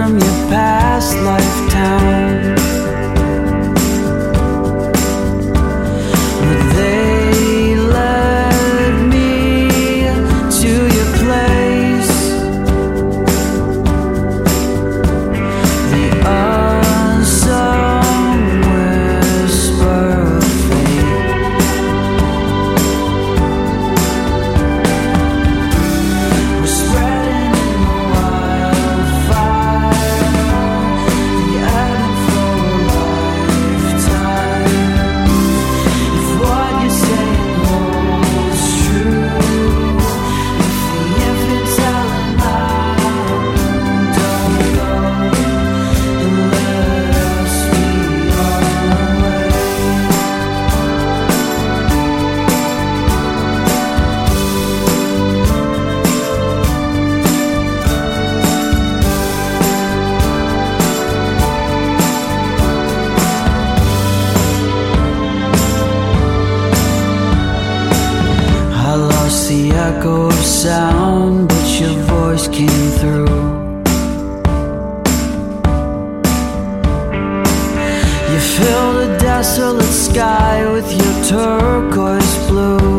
from your past lifetime. But they led me to your place, the unsung whisper of fate. We're spreading in the wildfire, the ebb and flow of lifetime. If what you're saying holds true, if the infantile and I don't go, then let us be on our way. I lost the echo of sound, but your voice came through. You filled a desolate sky with your turquoise blue.